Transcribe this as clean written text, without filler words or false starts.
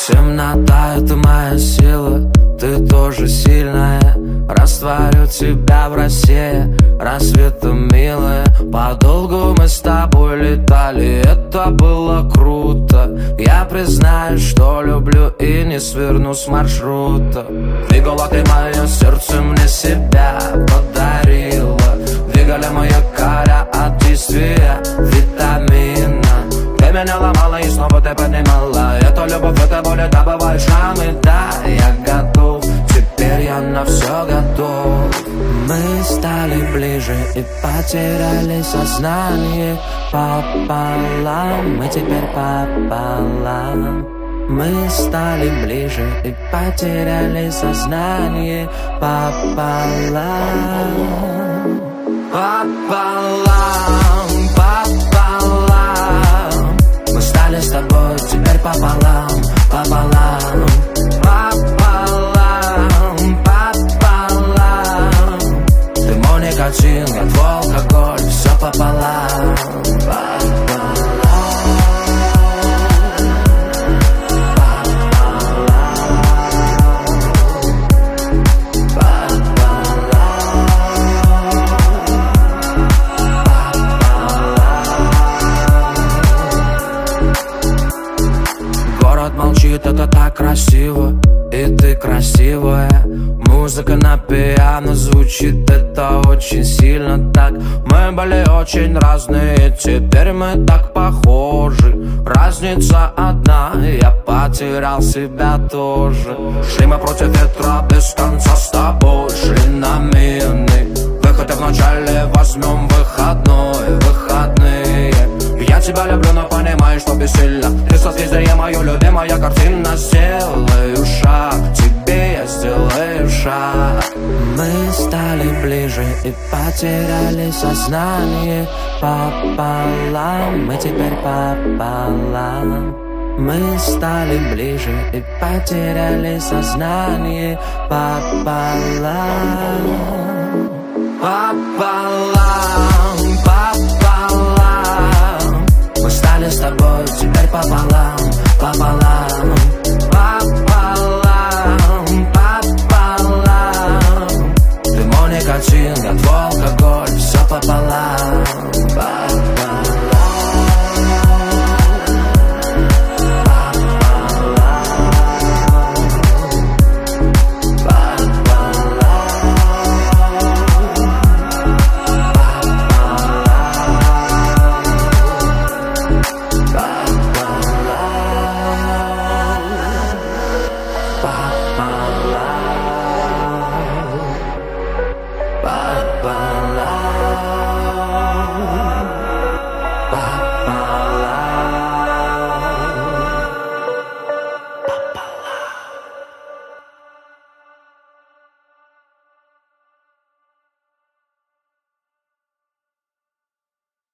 Темнота — это моя сила, ты тоже сильная. Растворю тебя в росе рассвета, милая. Подолгу мы с тобой летали, это было круто. Я признаюсь, что люблю и не сверну с маршрута. Двигала ты мое сердце, мне себя подарила. Двигали мои якоря от действия витамина. Ты меня ломала и снова ты поднимала. Это любовь, это боль, это бывают шрамы. Да, я готов, теперь я на все готов. Мы стали ближе и потеряли сознание пополам. Мы теперь пополам. Мы стали ближе и потеряли сознание пополам. Пополам, пополам. Мы стали с тобой теперь пополам, пополам. Пополам, пополам. Ты мой никотин, я твой алкоголь, все пополам, пополам. Это так красиво, и ты красивая. Музыка на пиано звучит, это очень сильно так. Мы были очень разные, теперь мы так похожи. Разница одна, я потерял себя тоже. Шли мы против ветра без конца с тобой, шли на мины. Выходы вначале возьмем выходной, выходные. Я тебя люблю, но понимаю, что бессильно. Ты созвездие, мое любимая картина. Сделаю шаг, тебе я сделаю шаг. Мы стали ближе и потеряли сознание пополам. Мы теперь пополам. Мы стали ближе и потеряли сознание пополам. Пополам, пополам. Мы стали с тобой теперь пополам.